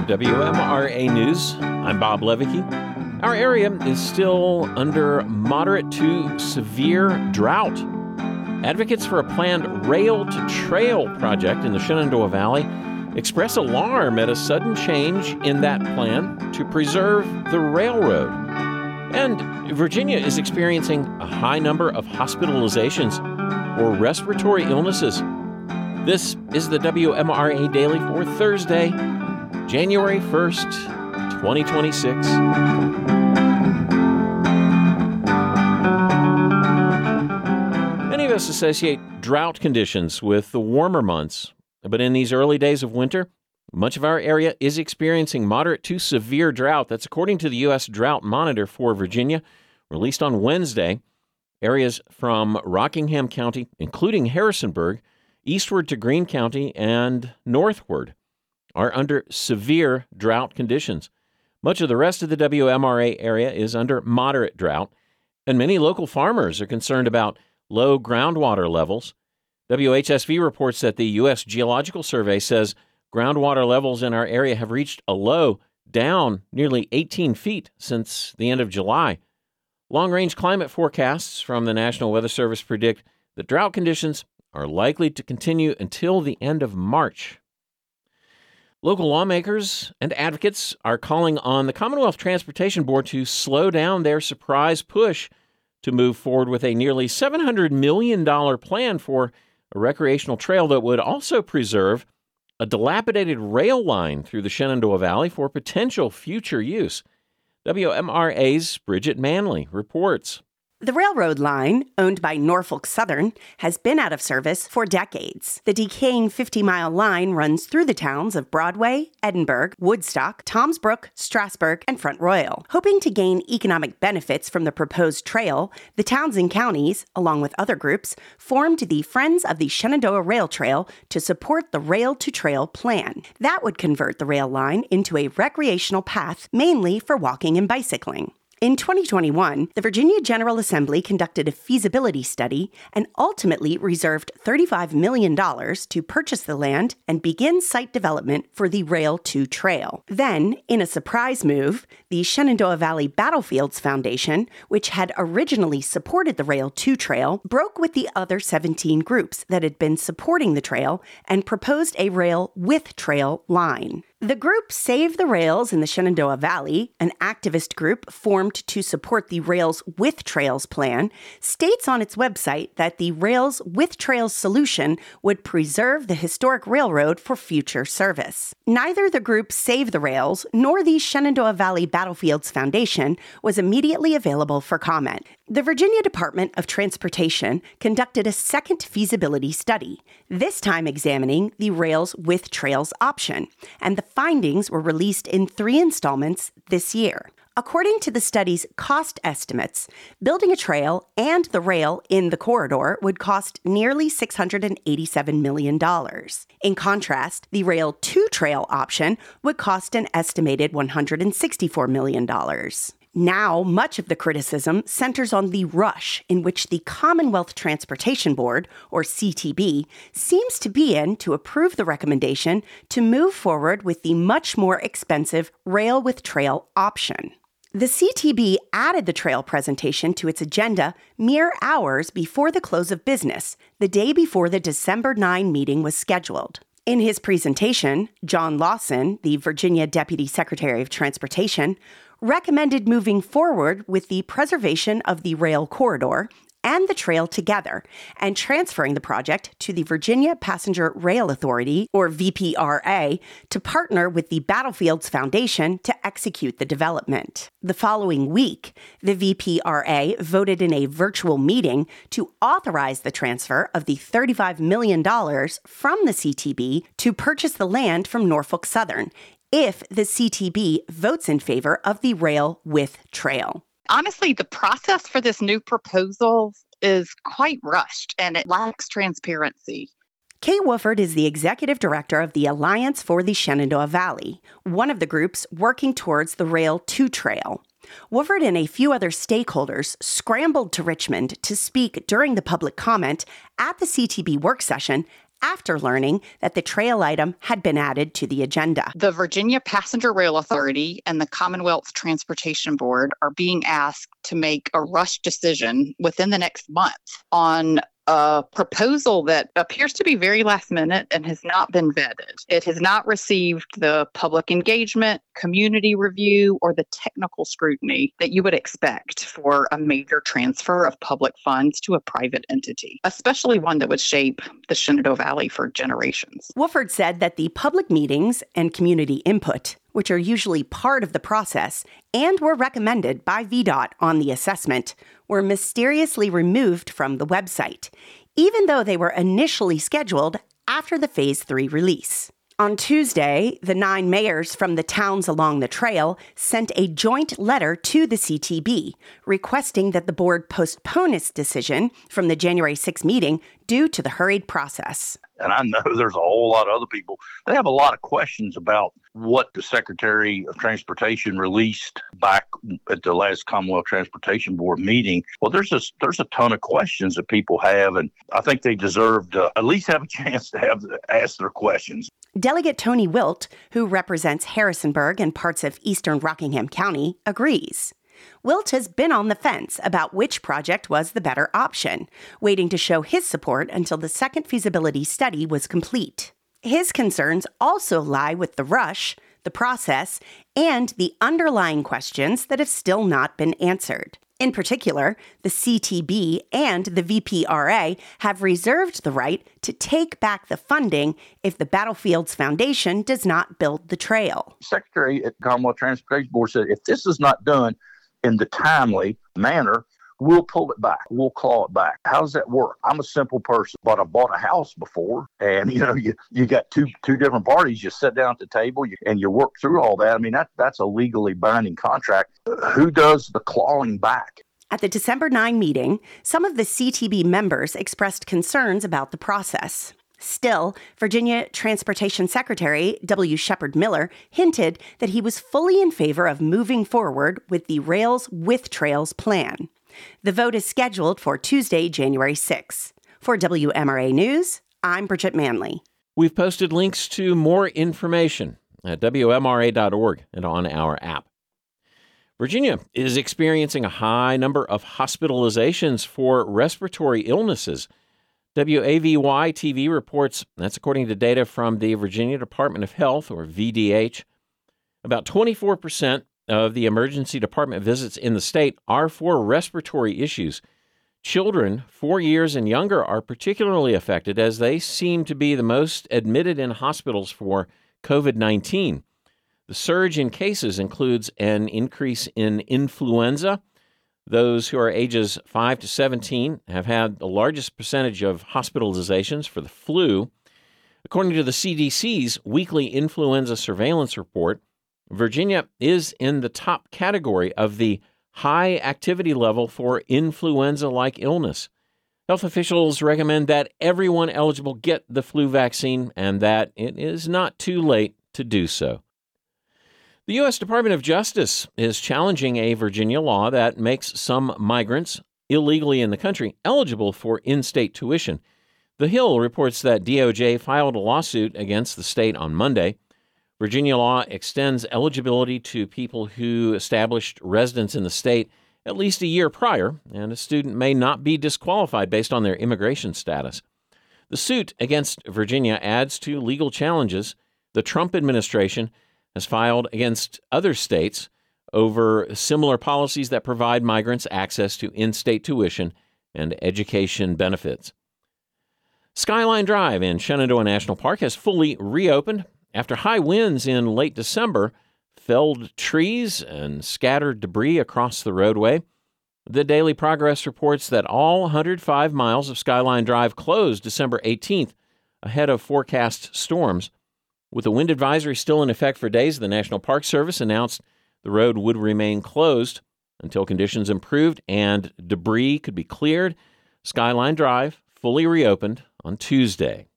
WMRA News. I'm Bob Levicki. Our area is still under moderate to severe drought. Advocates for a planned rail-to-trail project in the Shenandoah Valley express alarm at a sudden change in that plan to preserve the railroad. And Virginia is experiencing a high number of hospitalizations for respiratory illnesses. This is the WMRA Daily for Thursday, January 1st, 2026. Many of us associate drought conditions with the warmer months, but in these early days of winter, much of our area is experiencing moderate to severe drought. That's according to the U.S. Drought Monitor for Virginia, released on Wednesday. Areas from Rockingham County, including Harrisonburg, eastward to Greene County, and northward, are under severe drought conditions. Much of the rest of the WMRA area is under moderate drought, and many local farmers are concerned about low groundwater levels. WHSV reports that the U.S. Geological Survey says groundwater levels in our area have reached a low, down nearly 18 feet since the end of July. Long-range climate forecasts from the National Weather Service predict that drought conditions are likely to continue until the end of March. Local lawmakers and advocates are calling on the Commonwealth Transportation Board to slow down their surprise push to move forward with a nearly $700 million plan for a recreational trail that would also preserve a dilapidated rail line through the Shenandoah Valley for potential future use. WMRA's Bridget Manley reports. The railroad line, owned by Norfolk Southern, has been out of service for decades. The decaying 50-mile line runs through the towns of Broadway, Edinburgh, Woodstock, Tomsbrook, Strasburg, and Front Royal. Hoping to gain economic benefits from the proposed trail, the towns and counties, along with other groups, formed the Friends of the Shenandoah Rail Trail to support the Rail-to-Trail plan. That would convert the rail line into a recreational path mainly for walking and bicycling. In 2021, the Virginia General Assembly conducted a feasibility study and ultimately reserved $35 million to purchase the land and begin site development for the Rail-to-Trail. Then, in a surprise move, the Shenandoah Valley Battlefields Foundation, which had originally supported the Rail-to-Trail, broke with the other 17 groups that had been supporting the trail and proposed a rail-with-trail line. The group Save the Rails in the Shenandoah Valley, an activist group formed to support the Rails with Trails plan, states on its website that the Rails with Trails solution would preserve the historic railroad for future service. Neither the group Save the Rails nor the Shenandoah Valley Battlefields Foundation was immediately available for comment. The Virginia Department of Transportation conducted a second feasibility study, this time examining the Rails with Trails option, and the findings were released in 3 installments this year. According to the study's cost estimates, building a trail and the rail in the corridor would cost nearly $687 million. In contrast, the Rail-to-Trail option would cost an estimated $164 million. Now, much of the criticism centers on the rush in which the Commonwealth Transportation Board, or CTB, seems to be in to approve the recommendation to move forward with the much more expensive Rail with Trail option. The CTB added the trail presentation to its agenda mere hours before the close of business, the day before the December 9 meeting was scheduled. In his presentation, John Lawson, the Virginia Deputy Secretary of Transportation, recommended moving forward with the preservation of the rail corridor and the trail together and transferring the project to the Virginia Passenger Rail Authority, or VPRA, to partner with the Battlefields Foundation to execute the development. The following week, the VPRA voted in a virtual meeting to authorize the transfer of the $35 million from the CTB to purchase the land from Norfolk Southern, if the CTB votes in favor of the Rail with Trail. Honestly, the process for this new proposal is quite rushed and it lacks transparency. Kay Wofford is the executive director of the Alliance for the Shenandoah Valley, one of the groups working towards the Rail-to-Trail. Wofford and a few other stakeholders scrambled to Richmond to speak during the public comment at the CTB work session after learning that the trail item had been added to the agenda. The Virginia Passenger Rail Authority and the Commonwealth Transportation Board are being asked to make a rush decision within the next month on a proposal that appears to be very last minute and has not been vetted. It has not received the public engagement, community review, or the technical scrutiny that you would expect for a major transfer of public funds to a private entity, especially one that would shape the Shenandoah Valley for generations. Wofford said that the public meetings and community input, which are usually part of the process and were recommended by VDOT on the assessment, were mysteriously removed from the website, even though they were initially scheduled after the Phase 3 release. On Tuesday, the 9 mayors from the towns along the trail sent a joint letter to the CTB requesting that the board postpone its decision from the January 6 meeting due to the hurried process. And I know there's a whole lot of other people. They have a lot of questions about what the Secretary of Transportation released back at the last Commonwealth Transportation Board meeting. Well, there's a ton of questions that people have, and I think they deserve to at least have a chance to ask their questions. Delegate Tony Wilt, who represents Harrisonburg and parts of eastern Rockingham County, agrees. Wilt has been on the fence about which project was the better option, waiting to show his support until the second feasibility study was complete. His concerns also lie with the rush, the process, and the underlying questions that have still not been answered. In particular, the CTB and the VPRA have reserved the right to take back the funding if the Battlefields Foundation does not build the trail. Secretary at the Commonwealth Transportation Board said if this is not done in the timely manner, we'll pull it back. We'll claw it back. How does that work? I'm a simple person, but I bought a house before, and you got two different parties. You sit down at the table and you work through all that. I mean, that's a legally binding contract. Who does the clawing back? At the December 9 meeting, some of the CTB members expressed concerns about the process. Still, Virginia Transportation Secretary W. Shepard Miller hinted that he was fully in favor of moving forward with the Rails with Trails plan. The vote is scheduled for Tuesday, January 6. For WMRA News, I'm Bridget Manley. We've posted links to more information at WMRA.org and on our app. Virginia is experiencing a high number of hospitalizations for respiratory illnesses. WAVY-TV reports that's according to data from the Virginia Department of Health, or VDH. About 24% of the emergency department visits in the state are for respiratory issues. Children 4 years and younger are particularly affected as they seem to be the most admitted in hospitals for COVID-19. The surge in cases includes an increase in influenza. Those who are ages 5 to 17 have had the largest percentage of hospitalizations for the flu. According to the CDC's weekly influenza surveillance report, Virginia is in the top category of the high activity level for influenza-like illness. Health officials recommend that everyone eligible get the flu vaccine and that it is not too late to do so. The U.S. Department of Justice is challenging a Virginia law that makes some migrants illegally in the country eligible for in-state tuition. The Hill reports that DOJ filed a lawsuit against the state on Monday. Virginia law extends eligibility to people who established residence in the state at least a year prior, and a student may not be disqualified based on their immigration status. The suit against Virginia adds to legal challenges the Trump administration has filed against other states over similar policies that provide migrants access to in-state tuition and education benefits. Skyline Drive in Shenandoah National Park has fully reopened after high winds in late December felled trees and scattered debris across the roadway. The Daily Progress reports that all 105 miles of Skyline Drive closed December 18th ahead of forecast storms. With the wind advisory still in effect for days, the National Park Service announced the road would remain closed until conditions improved and debris could be cleared. Skyline Drive fully reopened on Tuesday.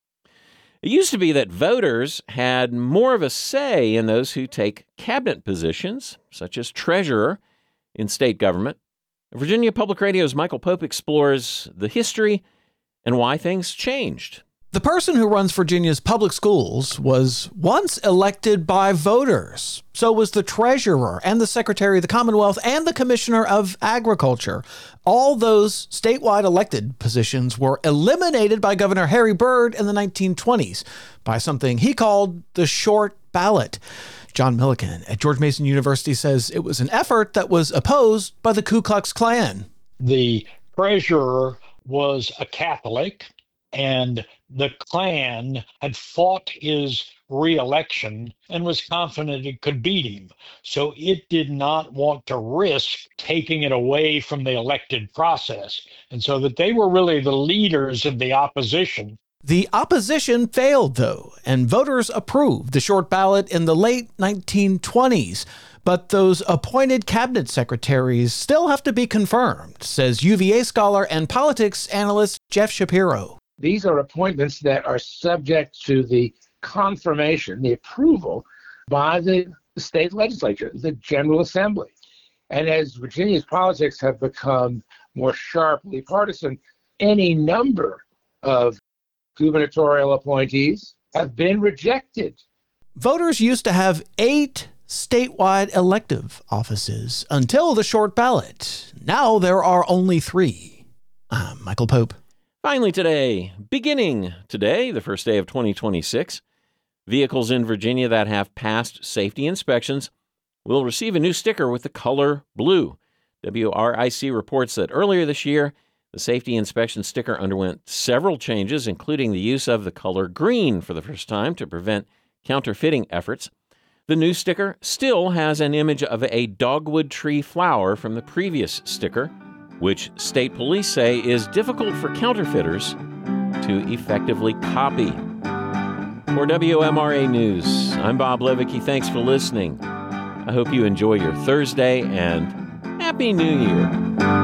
It used to be that voters had more of a say in those who take cabinet positions, such as treasurer in state government. Virginia Public Radio's Michael Pope explores the history and why things changed. The person who runs Virginia's public schools was once elected by voters. So was the treasurer and the secretary of the Commonwealth and the commissioner of agriculture. All those statewide elected positions were eliminated by Governor Harry Byrd in the 1920s by something he called the short ballot. John Milliken at George Mason University says it was an effort that was opposed by the Ku Klux Klan. The treasurer was a Catholic, and the Klan had fought his re-election and was confident it could beat him. So it did not want to risk taking it away from the elected process. And so that they were really the leaders of the opposition. The opposition failed, though, and voters approved the short ballot in the late 1920s. But those appointed cabinet secretaries still have to be confirmed, says UVA scholar and politics analyst Jeff Shapiro. These are appointments that are subject to the confirmation, the approval by the state legislature, the General Assembly. And as Virginia's politics have become more sharply partisan, any number of gubernatorial appointees have been rejected. Voters used to have 8 statewide elective offices until the short ballot. Now there are only 3. I'm Michael Pope. Finally beginning today, the first day of 2026, vehicles in Virginia that have passed safety inspections will receive a new sticker with the color blue. WRIC reports that earlier this year, the safety inspection sticker underwent several changes, including the use of the color green for the first time to prevent counterfeiting efforts. The new sticker still has an image of a dogwood tree flower from the previous sticker, which state police say is difficult for counterfeiters to effectively copy. For WMRA News, I'm Bob Levicki. Thanks for listening. I hope you enjoy your Thursday and Happy New Year.